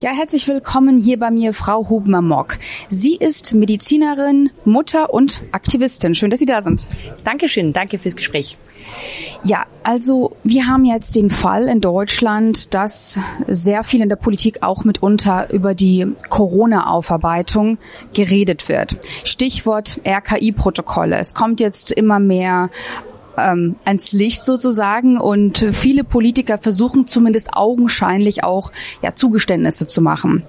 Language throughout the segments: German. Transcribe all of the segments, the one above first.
Ja, herzlich willkommen hier bei mir, Frau Hubner-Mock. Sie ist Medizinerin, Mutter und Aktivistin. Schön, dass Sie da sind. Dankeschön, danke fürs Gespräch. Ja, also wir haben jetzt den Fall in Deutschland, dass sehr viel in der Politik auch mitunter über die Corona-Aufarbeitung geredet wird. Stichwort RKI-Protokolle. Es kommt jetzt immer mehr ans Licht sozusagen und viele Politiker versuchen zumindest augenscheinlich auch Zugeständnisse zu machen.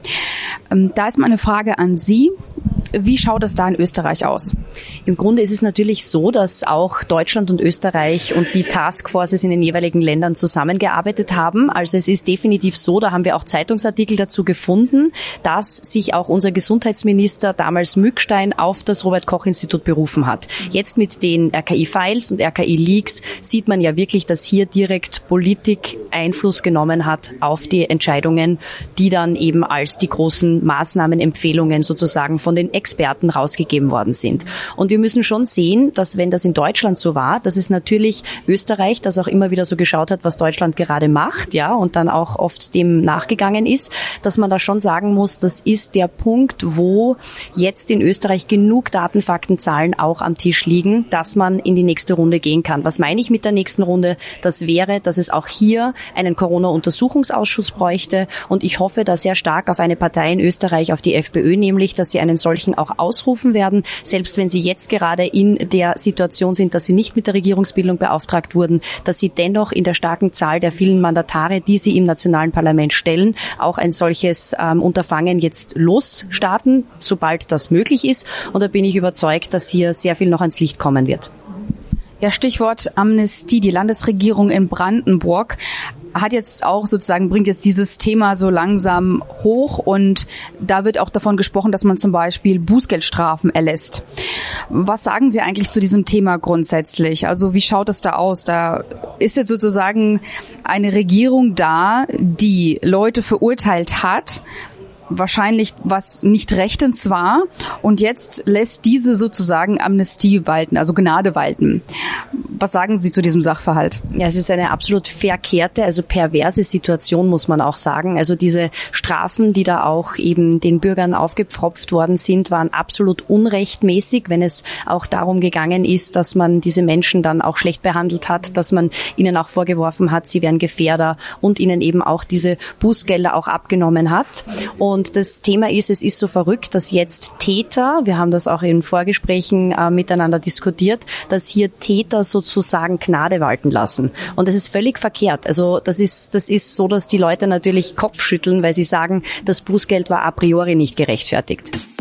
Da ist meine Frage an Sie. Wie schaut es da in Österreich aus? Im Grunde ist es natürlich so, dass auch Deutschland und Österreich und die Taskforces in den jeweiligen Ländern zusammengearbeitet haben. Also es ist definitiv so, da haben wir auch Zeitungsartikel dazu gefunden, dass sich auch unser Gesundheitsminister damals Mückstein auf das Robert-Koch-Institut berufen hat. Jetzt mit den RKI-Files und RKI-Leaks sieht man ja wirklich, dass hier direkt Politik Einfluss genommen hat auf die Entscheidungen, die dann eben als die großen Maßnahmenempfehlungen sozusagen von den Experten rausgegeben worden sind. Und wir müssen schon sehen, dass wenn das in Deutschland so war, dass es natürlich Österreich, das auch immer wieder so geschaut hat, was Deutschland gerade macht, ja, und dann auch oft dem nachgegangen ist, dass man da schon sagen muss, das ist der Punkt, wo jetzt in Österreich genug Daten, Fakten, Zahlen auch am Tisch liegen, dass man in die nächste Runde gehen kann. Was meine ich mit der nächsten Runde? Das wäre, dass es auch hier einen Corona-Untersuchungsausschuss bräuchte und ich hoffe da sehr stark auf eine Partei in Österreich, auf die FPÖ nämlich, dass sie einen solchen auch ausrufen werden, selbst wenn sie jetzt gerade in der Situation sind, dass sie nicht mit der Regierungsbildung beauftragt wurden, dass sie dennoch in der starken Zahl der vielen Mandatare, die sie im nationalen Parlament stellen, auch ein solches Unterfangen jetzt losstarten, sobald das möglich ist. Und da bin ich überzeugt, dass hier sehr viel noch ans Licht kommen wird. Ja, Stichwort Amnestie. Die Landesregierung in Brandenburg hat jetzt auch sozusagen, bringt jetzt dieses Thema so langsam hoch und da wird auch davon gesprochen, dass man zum Beispiel Bußgeldstrafen erlässt. Was sagen Sie eigentlich zu diesem Thema grundsätzlich? Also wie schaut es da aus? Da ist jetzt sozusagen eine Regierung da, die Leute verurteilt hat, wahrscheinlich was nicht rechtens war und jetzt lässt diese sozusagen Amnestie walten, also Gnade walten. Was sagen Sie zu diesem Sachverhalt? Ja, es ist eine absolut verkehrte, also perverse Situation, muss man auch sagen. Also diese Strafen, die da auch eben den Bürgern aufgepfropft worden sind, waren absolut unrechtmäßig, wenn es auch darum gegangen ist, dass man diese Menschen dann auch schlecht behandelt hat, dass man ihnen auch vorgeworfen hat, sie wären Gefährder und ihnen eben auch diese Bußgelder auch abgenommen hat. Und das Thema ist, es ist so verrückt, dass jetzt Täter, wir haben das auch in Vorgesprächen miteinander diskutiert, dass hier Täter sozusagen Gnade walten lassen. Und das ist völlig verkehrt. Also das ist so, dass die Leute natürlich Kopfschütteln, weil sie sagen, das Bußgeld war a priori nicht gerechtfertigt.